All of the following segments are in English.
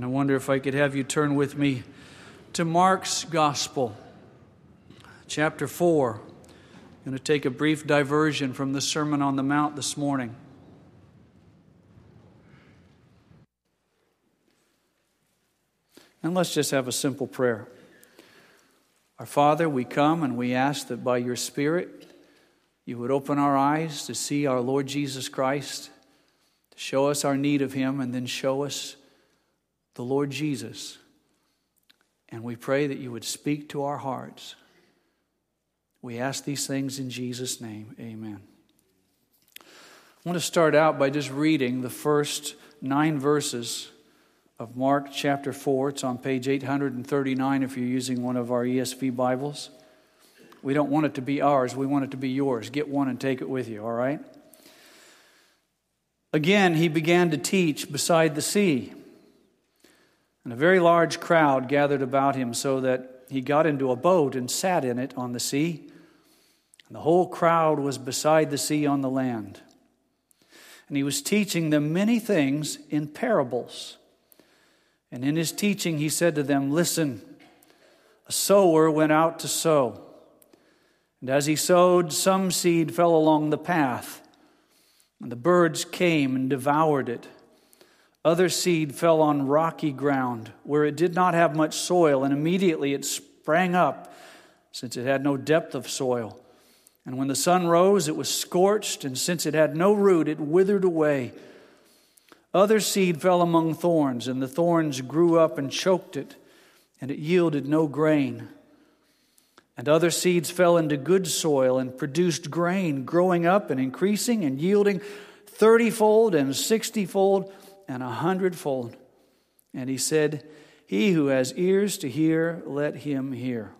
And I wonder if I could have you turn with me to Mark's Gospel, chapter 4. I'm going to take a brief diversion from the Sermon on the Mount this morning. And let's just have a simple prayer. Our Father, we come and we ask that by your Spirit, you would open our eyes to see our Lord Jesus Christ, to show us our need of him, and then show us the Lord Jesus. And we pray that you would speak to our hearts. We ask these things in Jesus' name. Amen. I want to start out by just reading the first 9 verses of Mark chapter 4. It's on page 839 if you're using one of our ESV Bibles. We don't want it to be ours. We want it to be yours. Get one and take it with you, all right? Again, he began to teach beside the sea. And a very large crowd gathered about him, so that he got into a boat and sat in it on the sea. And the whole crowd was beside the sea on the land. And he was teaching them many things in parables. And in his teaching he said to them, "Listen, a sower went out to sow. And as he sowed, some seed fell along the path, and the birds came and devoured it. Other seed fell on rocky ground, where it did not have much soil, and immediately it sprang up, since it had no depth of soil. And when the sun rose, it was scorched, and since it had no root, it withered away. Other seed fell among thorns, and the thorns grew up and choked it, and it yielded no grain. And other seeds fell into good soil and produced grain, growing up and increasing and yielding 30-fold and 60-fold and 100-fold. And he said, 'He who has ears to hear, let him hear.'"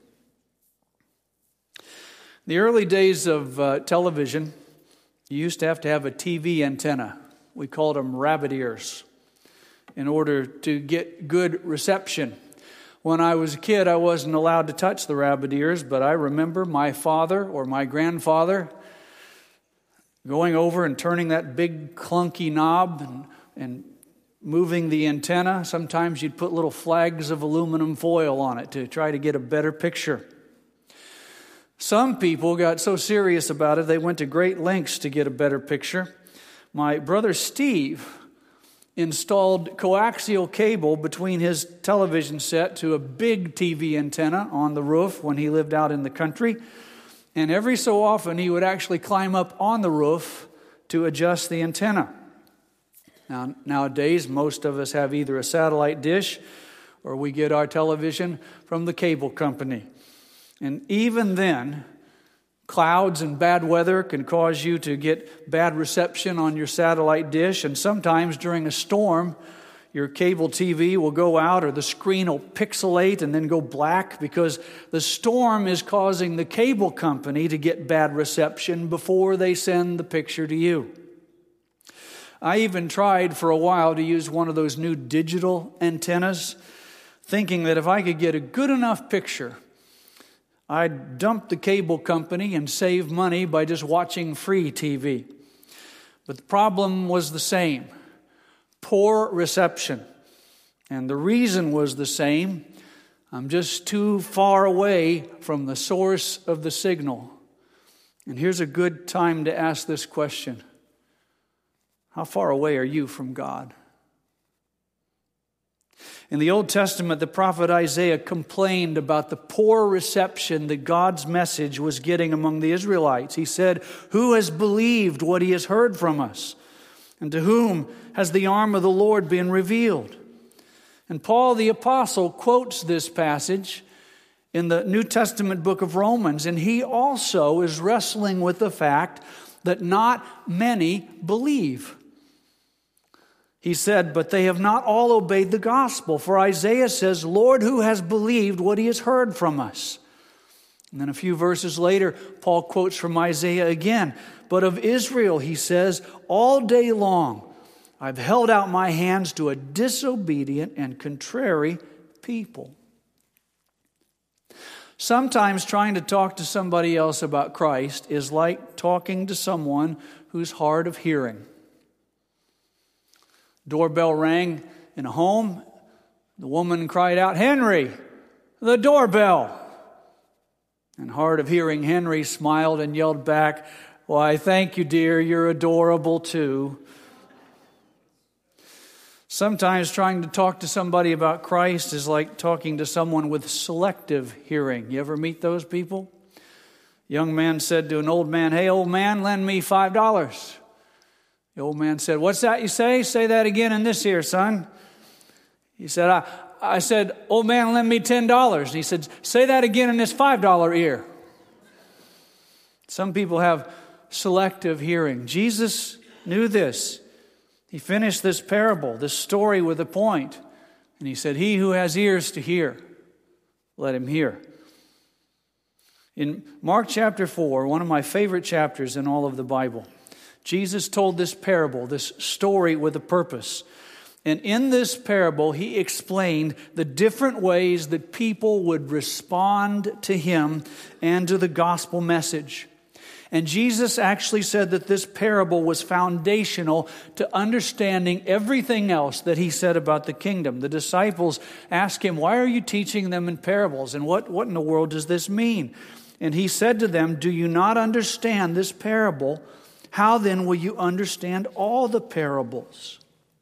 In the early days of television, you used to have a TV antenna. We called them rabbit ears in order to get good reception. When I was a kid, I wasn't allowed to touch the rabbit ears, but I remember my father or my grandfather going over and turning that big clunky knob and moving the antenna. Sometimes you'd put little flags of aluminum foil on it to try to get a better picture. Some people got so serious about it, they went to great lengths to get a better picture. My brother Steve installed coaxial cable between his television set to a big TV antenna on the roof when he lived out in the country. And every so often he would actually climb up on the roof to adjust the antenna. Now, nowadays, most of us have either a satellite dish or we get our television from the cable company. And even then, clouds and bad weather can cause you to get bad reception on your satellite dish. And sometimes during a storm, your cable TV will go out or the screen will pixelate and then go black because the storm is causing the cable company to get bad reception before they send the picture to you. I even tried for a while to use one of those new digital antennas, thinking that if I could get a good enough picture, I'd dump the cable company and save money by just watching free TV. But the problem was the same: poor reception. And the reason was the same: I'm just too far away from the source of the signal. And here's a good time to ask this question: how far away are you from God? In the Old Testament, the prophet Isaiah complained about the poor reception that God's message was getting among the Israelites. He said, "Who has believed what he has heard from us? And to whom has the arm of the Lord been revealed?" And Paul the Apostle quotes this passage in the New Testament book of Romans, and he also is wrestling with the fact that not many believe. He said, "But they have not all obeyed the gospel. For Isaiah says, 'Lord, who has believed what he has heard from us?'" And then a few verses later, Paul quotes from Isaiah again. "But of Israel," he says, "all day long I've held out my hands to a disobedient and contrary people." Sometimes trying to talk to somebody else about Christ is like talking to someone who's hard of hearing. Doorbell rang in a home. The woman cried out, "Henry, the doorbell." And hard of hearing, Henry smiled and yelled back, "Why, thank you, dear, you're adorable too." Sometimes trying to talk to somebody about Christ is like talking to someone with selective hearing. You ever meet those people? A young man said to an old man, "Hey, old man, lend me $5. The old man said, "What's that you say? Say that again in this ear, son." He said, I said, "Old man, lend me $10. And he said, "Say that again in this $5 ear." Some people have selective hearing. Jesus knew this. He finished this parable, this story, with a point. And he said, "He who has ears to hear, let him hear." In Mark chapter 4, one of my favorite chapters in all of the Bible, Jesus told this parable, this story with a purpose. And in this parable, he explained the different ways that people would respond to him and to the gospel message. And Jesus actually said that this parable was foundational to understanding everything else that he said about the kingdom. The disciples asked him, "Why are you teaching them in parables? And what in the world does this mean?" And he said to them, "Do you not understand this parable? How then will you understand all the parables?"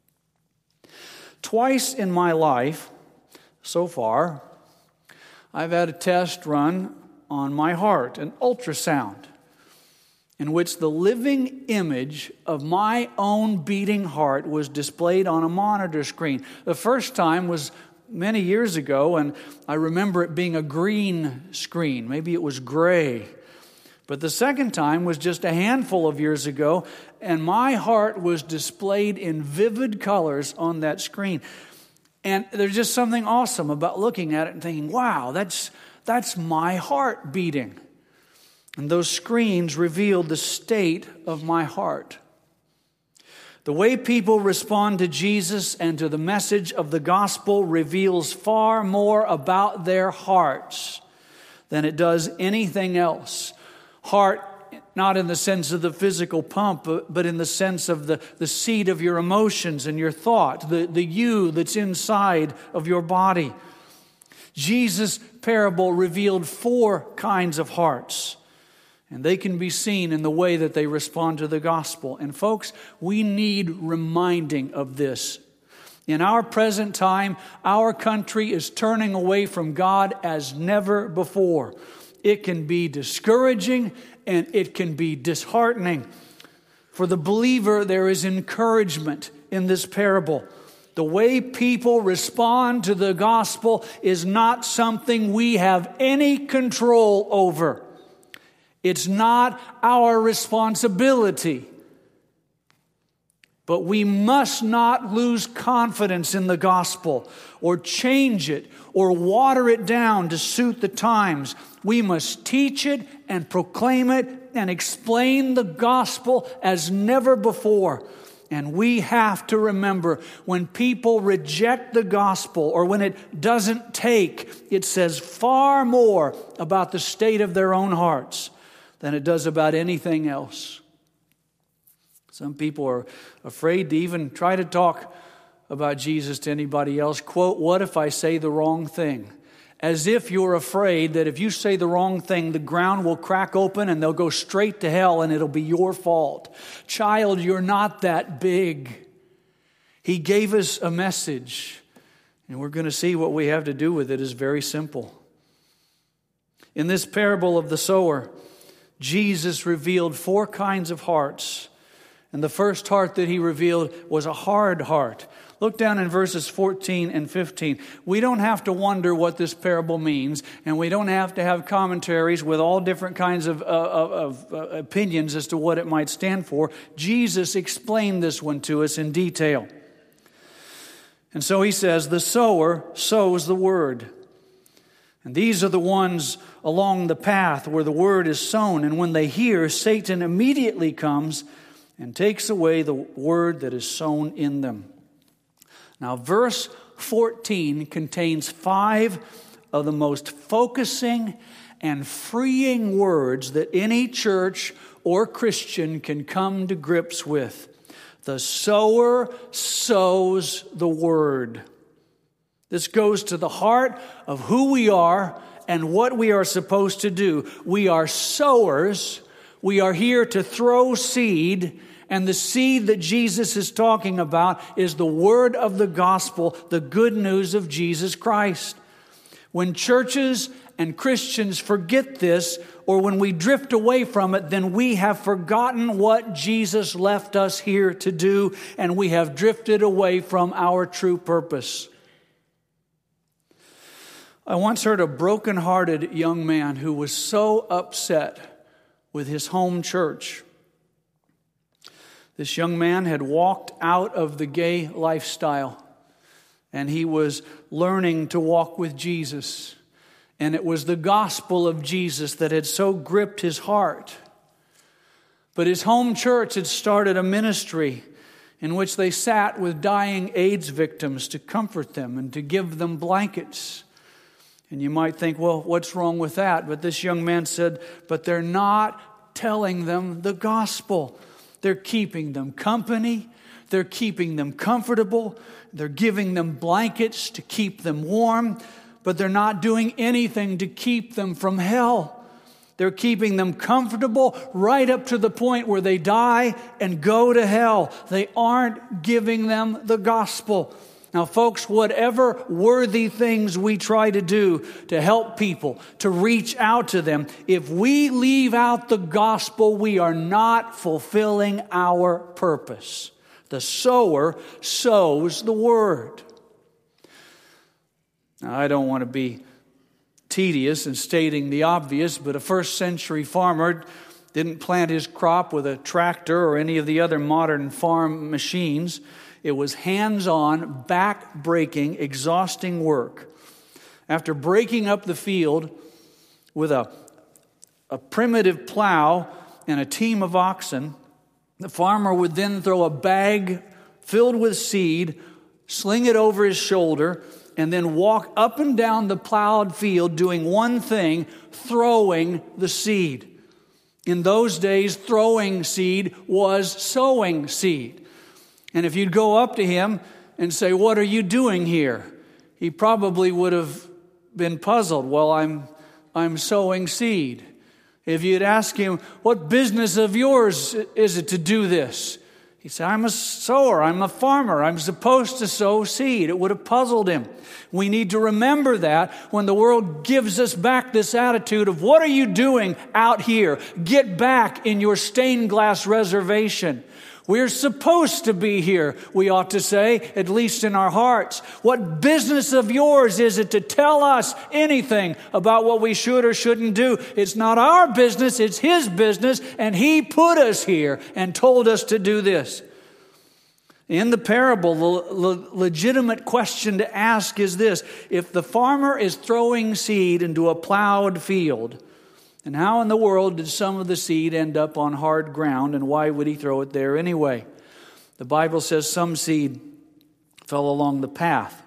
Twice in my life, so far, I've had a test run on my heart, an ultrasound, in which the living image of my own beating heart was displayed on a monitor screen. The first time was many years ago, and I remember it being a green screen. Maybe it was gray. But the second time was just a handful of years ago, and my heart was displayed in vivid colors on that screen. And there's just something awesome about looking at it and thinking, wow, that's my heart beating. And those screens revealed the state of my heart. The way people respond to Jesus and to the message of the gospel reveals far more about their hearts than it does anything else. Heart, not in the sense of the physical pump, but in the sense of the seat of your emotions and your thought, the you that's inside of your body. Jesus' parable revealed 4 kinds of hearts, and they can be seen in the way that they respond to the gospel. And folks, we need reminding of this. In our present time, our country is turning away from God as never before. It can be discouraging and it can be disheartening. For the believer, there is encouragement in this parable. The way people respond to the gospel is not something we have any control over. It's not our responsibility. But we must not lose confidence in the gospel or change it or water it down to suit the times. We must teach it and proclaim it and explain the gospel as never before. And we have to remember, when people reject the gospel or when it doesn't take, it says far more about the state of their own hearts than it does about anything else. Some people are afraid to even try to talk about Jesus to anybody else. Quote, "What if I say the wrong thing?" As if you're afraid that if you say the wrong thing, the ground will crack open and they'll go straight to hell and it'll be your fault. Child, you're not that big. He gave us a message, and we're going to see what we have to do with it is very simple. In this parable of the sower, Jesus revealed 4 kinds of hearts. And the first heart that he revealed was a hard heart. Look down in verses 14 and 15. We don't have to wonder what this parable means, and we don't have to have commentaries with all different kinds of opinions as to what it might stand for. Jesus explained this one to us in detail. And so he says, the sower sows the word. And these are the ones along the path where the word is sown. And when they hear, Satan immediately comes and takes away the word that is sown in them. Now, verse 14 contains 5 of the most focusing and freeing words that any church or Christian can come to grips with. The sower sows the word. This goes to the heart of who we are and what we are supposed to do. We are sowers. We are here to throw seed. And the seed that Jesus is talking about is the word of the gospel, the good news of Jesus Christ. When churches and Christians forget this, or when we drift away from it, then we have forgotten what Jesus left us here to do, and we have drifted away from our true purpose. I once heard a broken-hearted young man who was so upset with his home church. This young man had walked out of the gay lifestyle, and he was learning to walk with Jesus. And it was the gospel of Jesus that had so gripped his heart. But his home church had started a ministry in which they sat with dying AIDS victims to comfort them and to give them blankets. And you might think, well, what's wrong with that? But this young man said, but they're not telling them the gospel. They're keeping them company. They're keeping them comfortable. They're giving them blankets to keep them warm. But they're not doing anything to keep them from hell. They're keeping them comfortable right up to the point where they die and go to hell. They aren't giving them the gospel. Now, folks, whatever worthy things we try to do to help people, to reach out to them, if we leave out the gospel, we are not fulfilling our purpose. The sower sows the word. Now, I don't want to be tedious in stating the obvious, but a first century farmer didn't plant his crop with a tractor or any of the other modern farm machines. It was hands-on, back-breaking, exhausting work. After breaking up the field with a primitive plow and a team of oxen, the farmer would then throw a bag filled with seed, sling it over his shoulder, and then walk up and down the plowed field doing one thing, throwing the seed. In those days, throwing seed was sowing seed. And if you'd go up to him and say, "What are you doing here?" he probably would have been puzzled. "Well, I'm sowing seed." If you'd ask him, "What business of yours is it to do this?" He said, "I'm a sower, I'm a farmer, I'm supposed to sow seed." It would have puzzled him. We need to remember that when the world gives us back this attitude of, "What are you doing out here? Get back in your stained glass reservation." We're supposed to be here, we ought to say, at least in our hearts. What business of yours is it to tell us anything about what we should or shouldn't do? It's not our business, it's His business, and He put us here and told us to do this. In the parable, the legitimate question to ask is this: if the farmer is throwing seed into a plowed field, and how in the world did some of the seed end up on hard ground, and why would he throw it there anyway? The Bible says some seed fell along the path.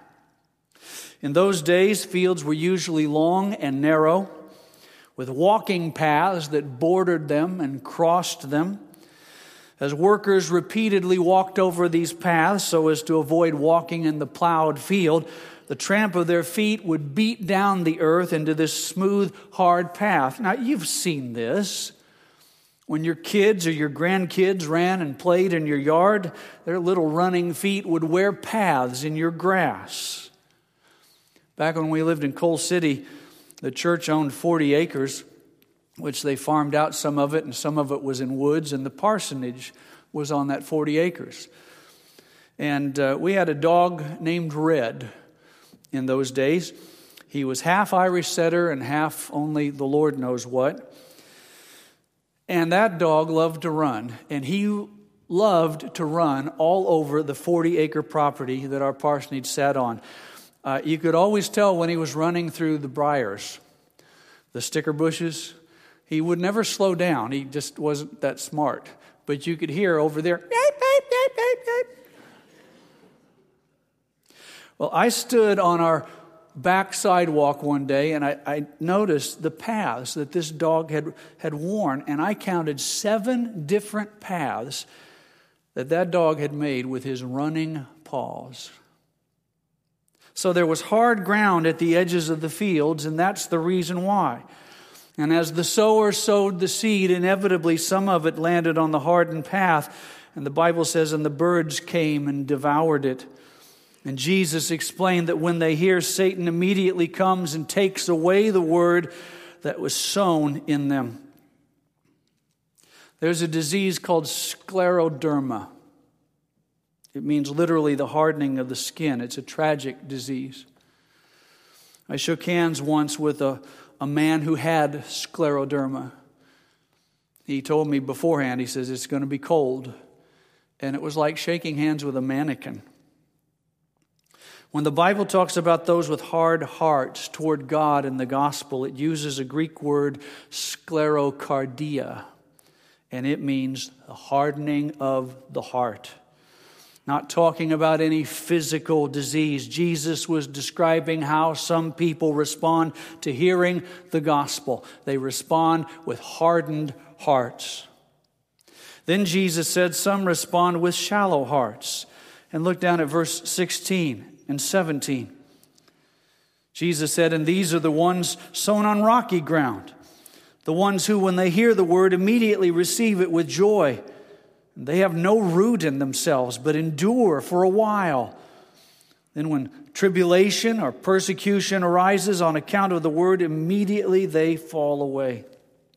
In those days, fields were usually long and narrow, with walking paths that bordered them and crossed them. As workers repeatedly walked over these paths so as to avoid walking in the plowed field, the tramp of their feet would beat down the earth into this smooth, hard path. Now, you've seen this. When your kids or your grandkids ran and played in your yard, their little running feet would wear paths in your grass. Back when we lived in Coal City, the church owned 40 acres, which they farmed out some of it, and some of it was in woods, and the parsonage was on that 40 acres. And we had a dog named Red. In those days, he was half Irish setter and half only the Lord knows what. And that dog loved to run. And he loved to run all over the 40-acre property that our parsonage sat on. You could always tell when he was running through the briars, the sticker bushes. He would never slow down. He just wasn't that smart. But you could hear over there, "Beep, beep, beep, beep, beep." Well, I stood on our back sidewalk one day, and I noticed the paths that this dog had worn, and I counted 7 different paths that dog had made with his running paws. So there was hard ground at the edges of the fields, and that's the reason why. And as the sower sowed the seed, inevitably some of it landed on the hardened path. And the Bible says, and the birds came and devoured it. And Jesus explained that when they hear, Satan immediately comes and takes away the word that was sown in them. There's a disease called scleroderma. It means literally the hardening of the skin. It's a tragic disease. I shook hands once with a man who had scleroderma. He told me beforehand, he says, it's going to be cold. And it was like shaking hands with a mannequin. When the Bible talks about those with hard hearts toward God in the gospel, it uses a Greek word, sclerocardia. And it means the hardening of the heart. Not talking about any physical disease. Jesus was describing how some people respond to hearing the gospel. They respond with hardened hearts. Then Jesus said some respond with shallow hearts. And look down at verse 16 and 17. Jesus said, and these are the ones sown on rocky ground. The ones who, when they hear the word, immediately receive it with joy. They have no root in themselves, but endure for a while. Then when tribulation or persecution arises on account of the word, immediately they fall away.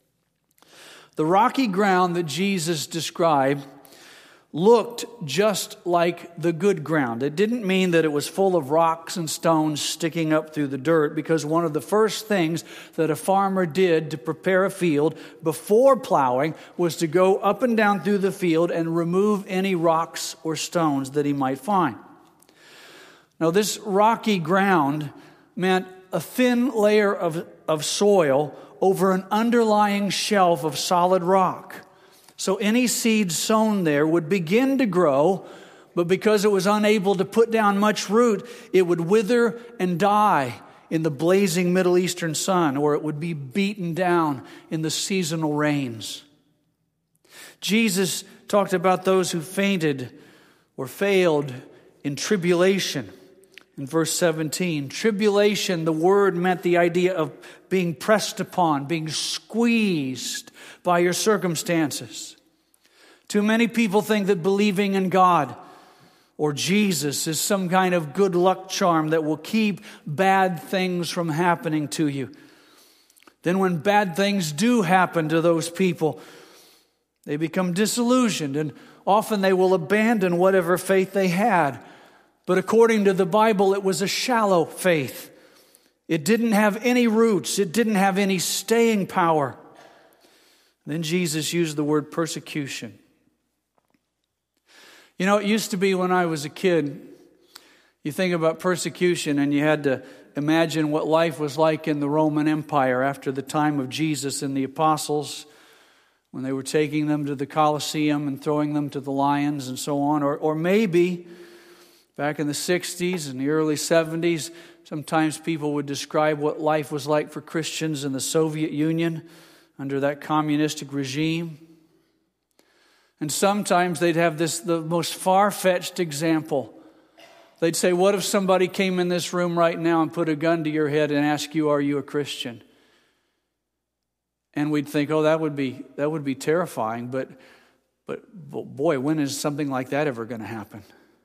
The rocky ground that Jesus described looked just like the good ground. It didn't mean that it was full of rocks and stones sticking up through the dirt, because one of the first things that a farmer did to prepare a field before plowing was to go up and down through the field and remove any rocks or stones that he might find. Now, this rocky ground meant a thin layer of soil over an underlying shelf of solid rock. So any seed sown there would begin to grow, but because it was unable to put down much root, it would wither and die in the blazing Middle Eastern sun, or it would be beaten down in the seasonal rains. Jesus talked about those who fainted or failed in tribulation. In verse 17, tribulation, the word meant the idea of being pressed upon, being squeezed by your circumstances. Too many people think that believing in God or Jesus is some kind of good luck charm that will keep bad things from happening to you. Then when bad things do happen to those people, they become disillusioned, and often they will abandon whatever faith they had. But according to the Bible, it was a shallow faith. It didn't have any roots. It didn't have any staying power. Then Jesus used the word persecution. You know, it used to be when I was a kid, you think about persecution and you had to imagine what life was like in the Roman Empire after the time of Jesus and the apostles, when they were taking them to the Colosseum and throwing them to the lions and so on. Or maybe back in the 60s and the early 70s, sometimes people would describe what life was like for Christians in the Soviet Union under that communistic regime. And sometimes they'd have the most far-fetched example. They'd say, what if somebody came in this room right now and put a gun to your head and asked you, are you a Christian? And we'd think, oh, that would be terrifying, but boy, when is something like that ever going to happen?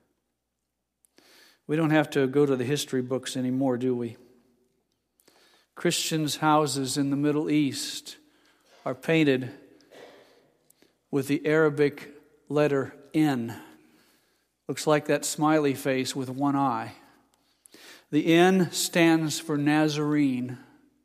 We don't have to go to the history books anymore, do we? Christians' houses in the Middle East are painted with the Arabic letter N. Looks like that smiley face with one eye. The N stands for Nazarene.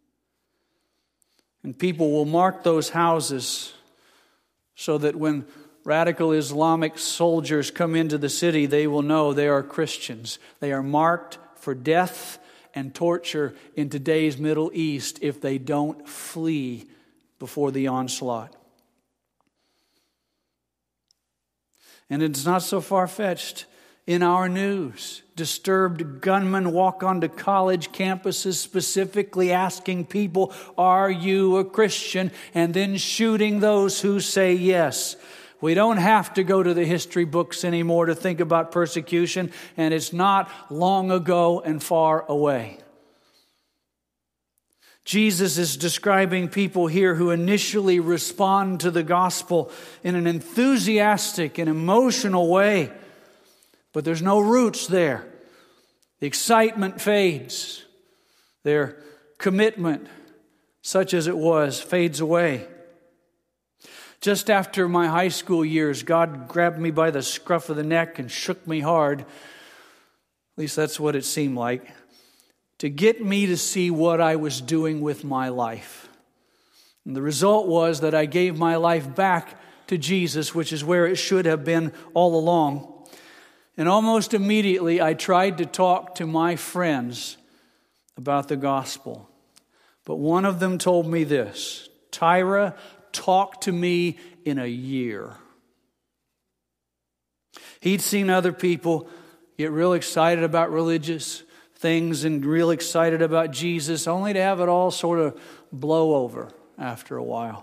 And people will mark those houses so that when radical Islamic soldiers come into the city, they will know they are Christians. They are marked for death and torture in today's Middle East if they don't flee before the onslaught. And it's not so far-fetched. In our news, disturbed gunmen walk onto college campuses specifically asking people, are you a Christian? And then shooting those who say yes. We don't have to go to the history books anymore to think about persecution, and it's not long ago and far away. Jesus is describing people here who initially respond to the gospel in an enthusiastic and emotional way, but there's no roots there. The excitement fades. Their commitment, such as it was, fades away. Just after my high school years, God grabbed me by the scruff of the neck and shook me hard. At least that's what it seemed like. To get me to see what I was doing with my life. And the result was that I gave my life back to Jesus, which is where it should have been all along. And almost immediately I tried to talk to my friends about the gospel. But one of them told me this: Tyra, talk to me in a year. He'd seen other people get real excited about religious things and real excited about Jesus, only to have it all sort of blow over after a while.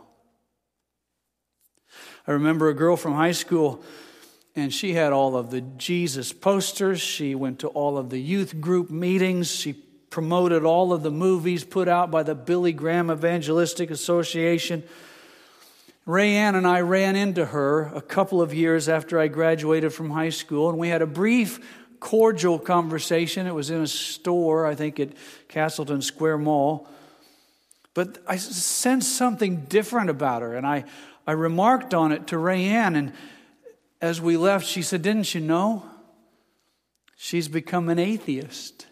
I remember a girl from high school, and she had all of the Jesus posters. She went to all of the youth group meetings. She promoted all of the movies put out by the Billy Graham Evangelistic Association. Rayanne and I ran into her a couple of years after I graduated from high school, and we had a brief, cordial conversation. It was in a store, I think at Castleton Square Mall. But I sensed something different about her, and I remarked on it to Rayanne, and as we left, she said, "Didn't you know? She's become an atheist."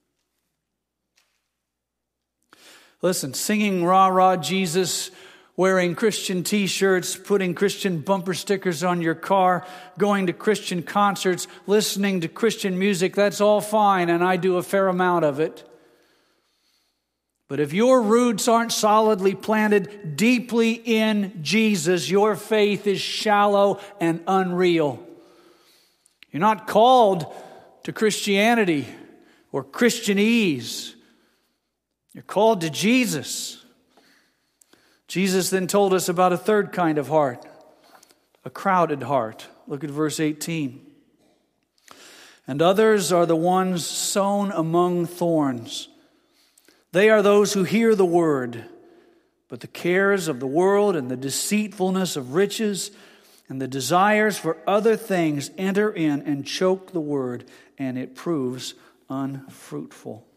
Listen, singing Rah Rah Jesus, wearing Christian t-shirts, putting Christian bumper stickers on your car, going to Christian concerts, listening to Christian music, that's all fine, and I do a fair amount of it. But if your roots aren't solidly planted deeply in Jesus, your faith is shallow and unreal. You're not called to Christianity or Christianese. You're called to Jesus. Jesus then told us about a third kind of heart, a crowded heart. Look at verse 18. And others are the ones sown among thorns. They are those who hear the word, but the cares of the world and the deceitfulness of riches and the desires for other things enter in and choke the word, and it proves unfruitful.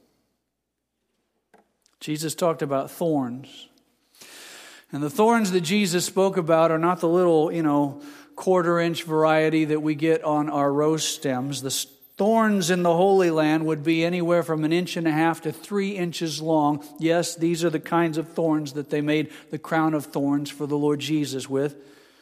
Jesus talked about thorns. And the thorns that Jesus spoke about are not the little, quarter-inch variety that we get on our rose stems. The thorns in the Holy Land would be anywhere from 1.5 inches to 3 inches long. Yes, these are the kinds of thorns that they made the crown of thorns for the Lord Jesus with.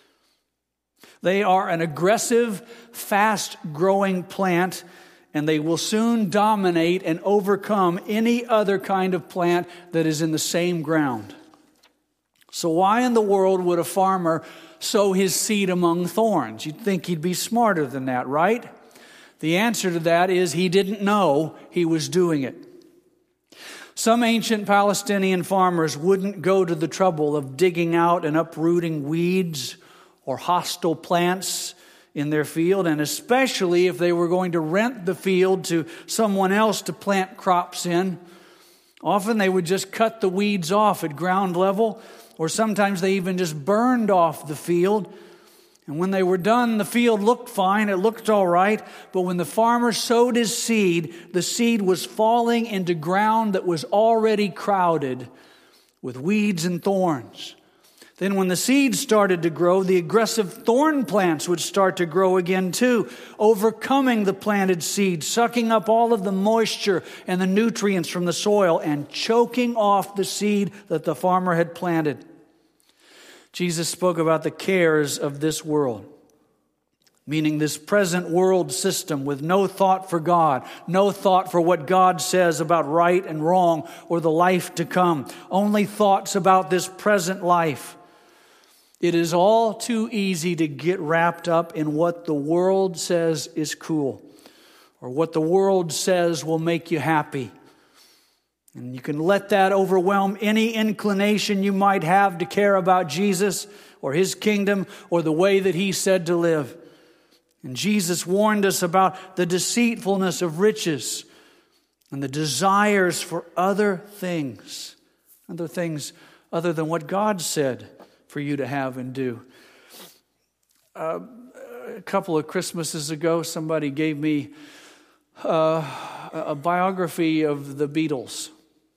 They are an aggressive, fast-growing plant, and they will soon dominate and overcome any other kind of plant that is in the same ground. So why in the world would a farmer sow his seed among thorns? You'd think he'd be smarter than that, right? The answer to that is he didn't know he was doing it. Some ancient Palestinian farmers wouldn't go to the trouble of digging out and uprooting weeds or hostile plants in their field, and especially if they were going to rent the field to someone else to plant crops in. Often they would just cut the weeds off at ground level, or sometimes they even just burned off the field. And when they were done, the field looked fine, it looked all right. But when the farmer sowed his seed, the seed was falling into ground that was already crowded with weeds and thorns. Then when the seed started to grow, the aggressive thorn plants would start to grow again too, overcoming the planted seed, sucking up all of the moisture and the nutrients from the soil and choking off the seed that the farmer had planted. Jesus spoke about the cares of this world, meaning this present world system with no thought for God, no thought for what God says about right and wrong or the life to come, only thoughts about this present life. It is all too easy to get wrapped up in what the world says is cool or what the world says will make you happy. And you can let that overwhelm any inclination you might have to care about Jesus or His kingdom or the way that He said to live. And Jesus warned us about the deceitfulness of riches and the desires for other things other than what God said for you to have and do. A couple of Christmases ago, somebody gave me a biography of the Beatles.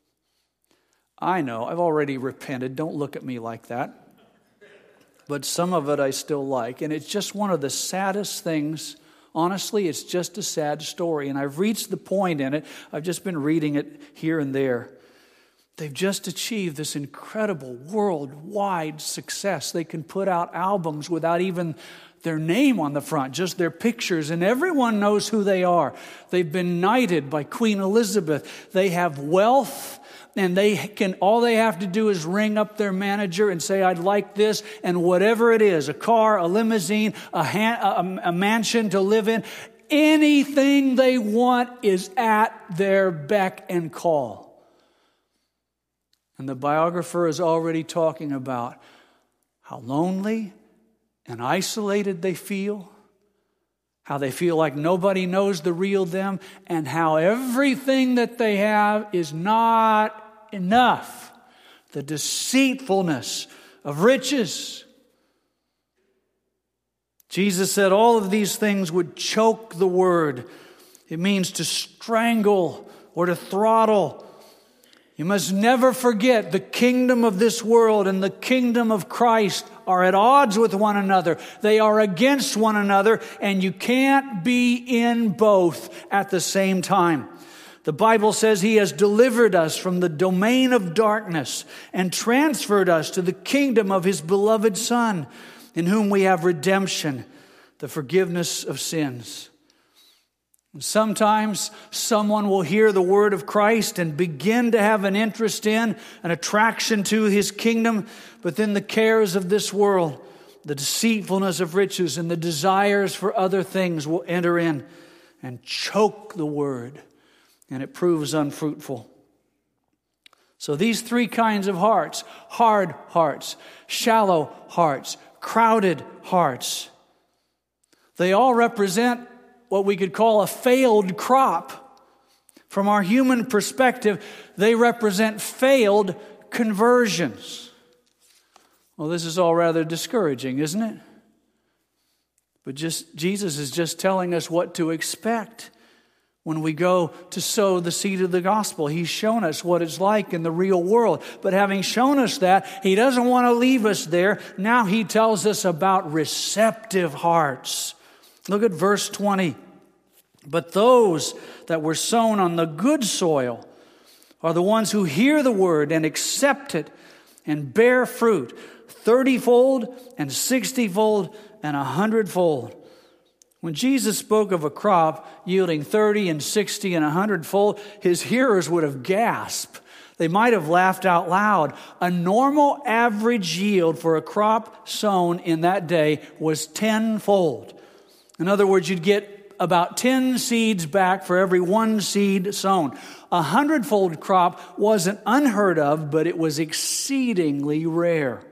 I know, I've already repented. Don't look at me like that. But some of it I still like. And it's just one of the saddest things. Honestly, it's just a sad story. And I've reached the point in it. I've just been reading it here and there. They've just achieved this incredible worldwide success. They can put out albums without even their name on the front, just their pictures, and everyone knows who they are. They've been knighted by Queen Elizabeth. They have wealth, and all they have to do is ring up their manager and say, I'd like this, and whatever it is, a car, a limousine, a mansion to live in, anything they want is at their beck and call. And the biographer is already talking about how lonely and isolated they feel, how they feel like nobody knows the real them, and how everything that they have is not enough. The deceitfulness of riches. Jesus said all of these things would choke the word. It means to strangle or to throttle. You must never forget the kingdom of this world and the kingdom of Christ are at odds with one another. They are against one another, and you can't be in both at the same time. The Bible says He has delivered us from the domain of darkness and transferred us to the kingdom of His beloved Son, in whom we have redemption, the forgiveness of sins. And sometimes someone will hear the word of Christ and begin to have an interest in, an attraction to His kingdom, but then the cares of this world, the deceitfulness of riches, and the desires for other things will enter in and choke the word, and it proves unfruitful. So these three kinds of hearts, hard hearts, shallow hearts, crowded hearts, they all represent what we could call a failed crop. From our human perspective, they represent failed conversions. Well, this is all rather discouraging, isn't it? But Jesus is just telling us what to expect when we go to sow the seed of the gospel. He's shown us what it's like in the real world. But having shown us that, He doesn't want to leave us there. Now He tells us about receptive hearts. Look at verse 20. But those that were sown on the good soil are the ones who hear the word and accept it and bear fruit 30-fold and 60-fold and 100-fold. When Jesus spoke of a crop yielding 30 and 60 and 100-fold, His hearers would have gasped. They might have laughed out loud. A normal average yield for a crop sown in that day was 10-fold. In other words, you'd get about 10 seeds back for every one seed sown. 100-fold crop wasn't unheard of, but it was exceedingly rare.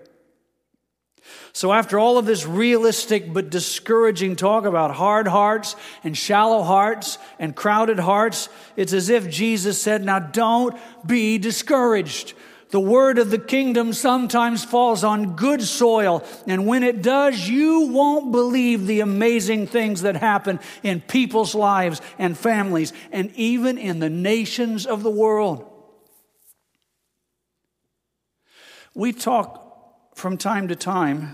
So after all of this realistic but discouraging talk about hard hearts and shallow hearts and crowded hearts, it's as if Jesus said, now don't be discouraged. The word of the kingdom sometimes falls on good soil, and when it does, you won't believe the amazing things that happen in people's lives and families, and even in the nations of the world. We talk from time to time,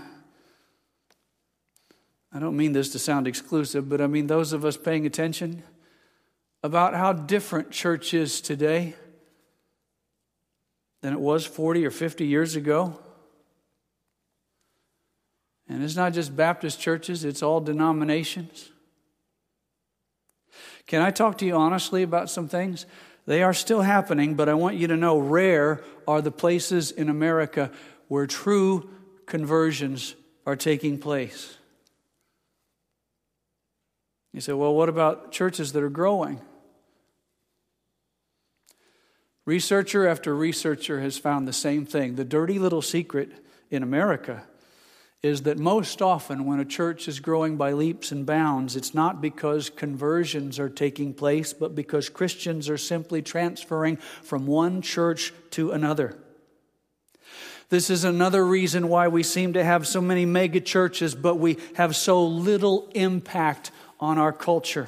I don't mean this to sound exclusive, but I mean those of us paying attention, about how different church is today than it was 40 or 50 years ago. And it's not just Baptist churches, it's all denominations. Can I talk to you honestly about some things? They are still happening, but I want you to know rare are the places in America where true conversions are taking place. You say, well, what about churches that are growing? Researcher after researcher has found the same thing. The dirty little secret in America is that most often when a church is growing by leaps and bounds, it's not because conversions are taking place, but because Christians are simply transferring from one church to another. This is another reason why we seem to have so many mega churches, but we have so little impact on our culture.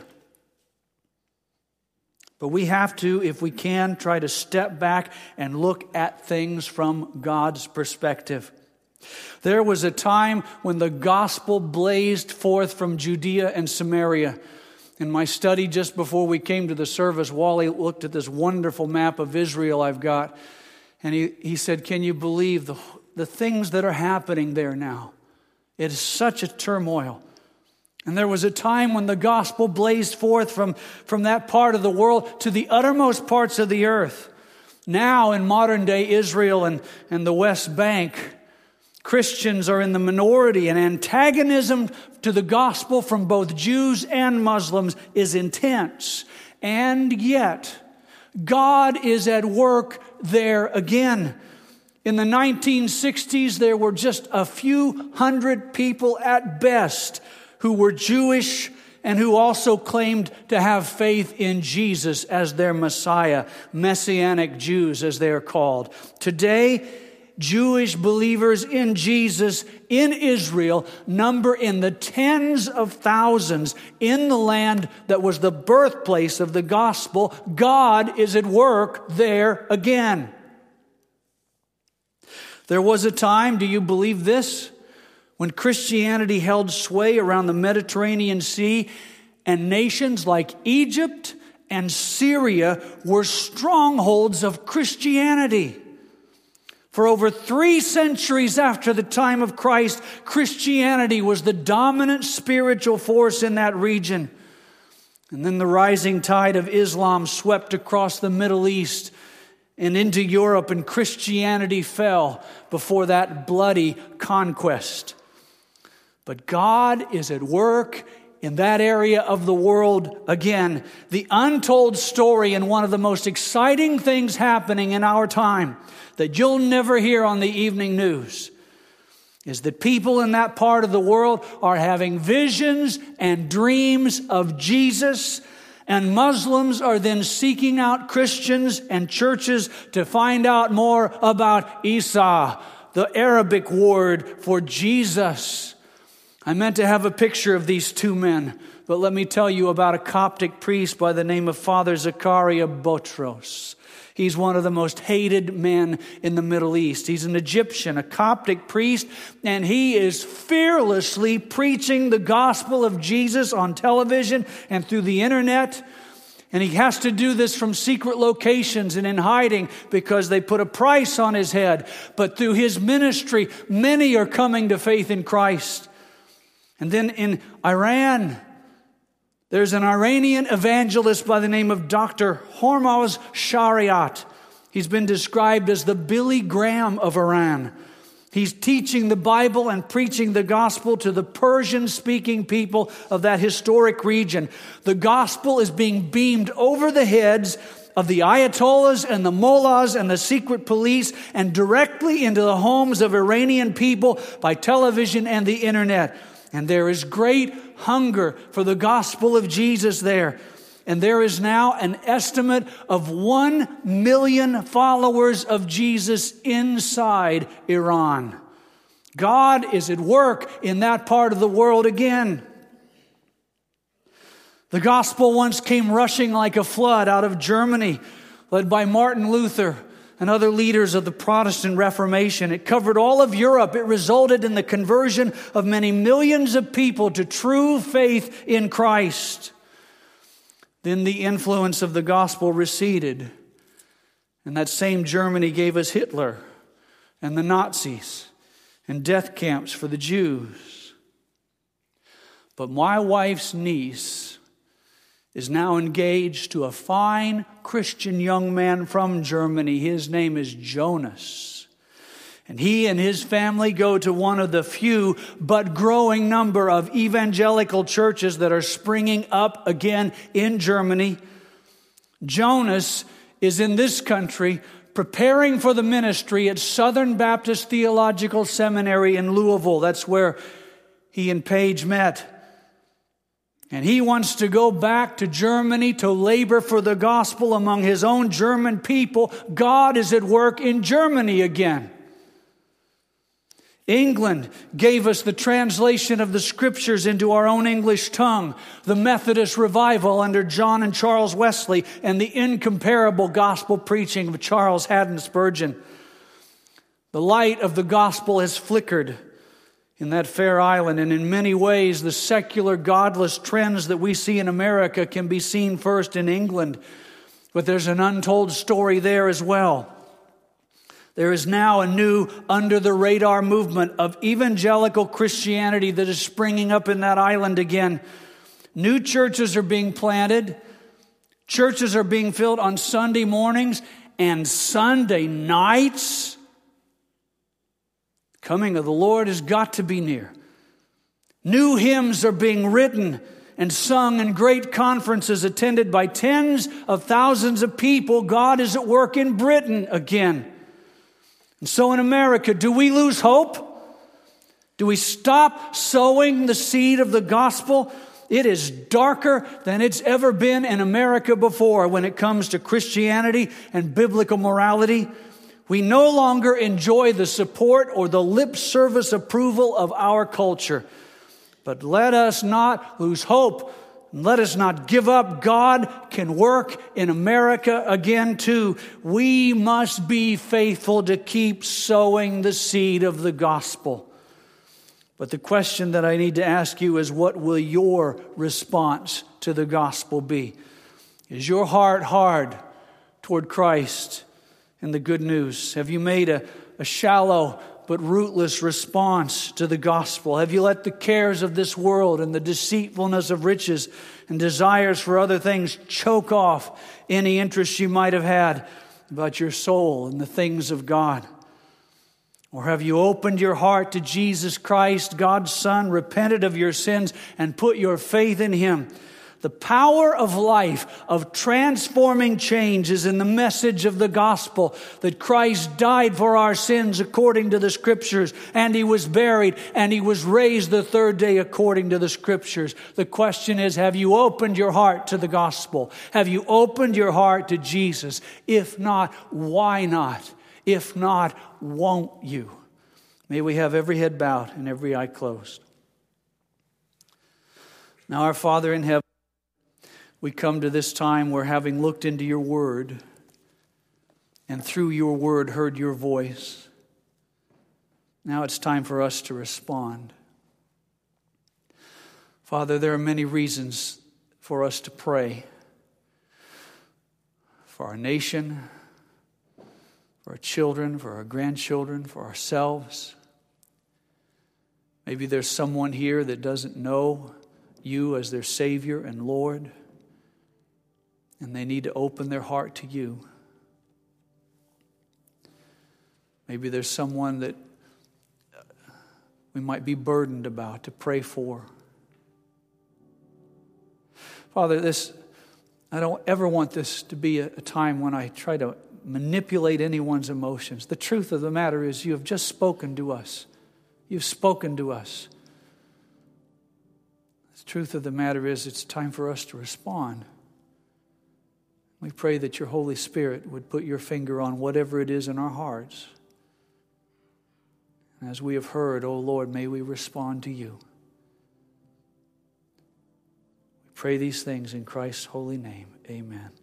But we have to, if we can, try to step back and look at things from God's perspective. There was a time when the gospel blazed forth from Judea and Samaria. In my study just before we came to the service, Wally looked at this wonderful map of Israel I've got. And he said, can you believe the things that are happening there now? It is such a turmoil. And there was a time when the gospel blazed forth from that part of the world to the uttermost parts of the earth. Now in modern day Israel and the West Bank, Christians are in the minority, and antagonism to the gospel from both Jews and Muslims is intense. And yet, God is at work there again. In the 1960s, there were just a few hundred people at best who were Jewish and who also claimed to have faith in Jesus as their Messiah, Messianic Jews as they are called. Today, Jewish believers in Jesus in Israel number in the tens of thousands in the land that was the birthplace of the gospel. God is at work there again. There was a time, do you believe this, when Christianity held sway around the Mediterranean Sea, and nations like Egypt and Syria were strongholds of Christianity. For over 3 centuries after the time of Christ, Christianity was the dominant spiritual force in that region. And then the rising tide of Islam swept across the Middle East and into Europe, and Christianity fell before that bloody conquest. But God is at work in that area of the world again. The untold story, and one of the most exciting things happening in our time that you'll never hear on the evening news, is that people in that part of the world are having visions and dreams of Jesus, and Muslims are then seeking out Christians and churches to find out more about Isa, the Arabic word for Jesus. I meant to have a picture of these two men, but let me tell you about a Coptic priest by the name of Father Zachariah Botros. He's one of the most hated men in the Middle East. He's an Egyptian, a Coptic priest, and he is fearlessly preaching the gospel of Jesus on television and through the internet. And he has to do this from secret locations and in hiding because they put a price on his head. But through his ministry, many are coming to faith in Christ. And then in Iran, there's an Iranian evangelist by the name of Dr. Hormuz Shariat. He's been described as the Billy Graham of Iran. He's teaching the Bible and preaching the gospel to the Persian-speaking people of that historic region. The gospel is being beamed over the heads of the ayatollahs and the mullahs and the secret police and directly into the homes of Iranian people by television and the internet. And there is great hunger for the gospel of Jesus there. And there is now an estimate of 1 million followers of Jesus inside Iran. God is at work in that part of the world again. The gospel once came rushing like a flood out of Germany, led by Martin Luther and other leaders of the Protestant Reformation. It covered all of Europe. It resulted in the conversion of many millions of people to true faith in Christ. Then the influence of the gospel receded. And that same Germany gave us Hitler and the Nazis and death camps for the Jews. But my wife's niece is now engaged to a fine Christian young man from Germany. His name is Jonas. And he and his family go to one of the few but growing number of evangelical churches that are springing up again in Germany. Jonas is in this country preparing for the ministry at Southern Baptist Theological Seminary in Louisville. That's where he and Paige met. And he wants to go back to Germany to labor for the gospel among his own German people. God is at work in Germany again. England gave us the translation of the Scriptures into our own English tongue, the Methodist revival under John and Charles Wesley, and the incomparable gospel preaching of Charles Haddon Spurgeon. The light of the gospel has flickered in that fair island, and in many ways the secular, godless trends that we see in America can be seen first in England, but there's an untold story there as well. There is now a new under-the-radar movement of evangelical Christianity that is springing up in that island again. New churches are being planted. Churches are being filled on Sunday mornings and Sunday nights. The coming of the Lord has got to be near. New hymns are being written and sung in great conferences attended by tens of thousands of people. God is at work in Britain again. And so in America, do we lose hope? Do we stop sowing the seed of the gospel? It is darker than it's ever been in America before when it comes to Christianity and biblical morality. We no longer enjoy the support or the lip service approval of our culture. But let us not lose hope. Let us not give up. God can work in America again too. We must be faithful to keep sowing the seed of the gospel. But the question that I need to ask you is, what will your response to the gospel be? Is your heart hard toward Christ and the good news? Have you made a shallow but rootless response to the gospel? Have you let the cares of this world and the deceitfulness of riches and desires for other things choke off any interest you might have had about your soul and the things of God? Or have you opened your heart to Jesus Christ, God's Son, repented of your sins, and put your faith in Him? The power of life, of transforming change, is in the message of the gospel that Christ died for our sins according to the Scriptures, and He was buried, and He was raised the third day according to the Scriptures. The question is, have you opened your heart to the gospel? Have you opened your heart to Jesus? If not, why not? If not, won't you? May we have every head bowed and every eye closed. Now, our Father in heaven, we come to this time where, having looked into your word and through your word heard your voice, now it's time for us to respond. Father, there are many reasons for us to pray for our nation, for our children, for our grandchildren, for ourselves. Maybe there's someone here that doesn't know you as their Savior and Lord, and they need to open their heart to you. Maybe there's someone that we might be burdened about to pray for. Father, I don't ever want this to be a time when I try to manipulate anyone's emotions. The truth of the matter is, you have just spoken to us. You've spoken to us. The truth of the matter is, it's time for us to respond. We pray that your Holy Spirit would put your finger on whatever it is in our hearts. And as we have heard, oh Lord, may we respond to you. We pray these things in Christ's holy name. Amen.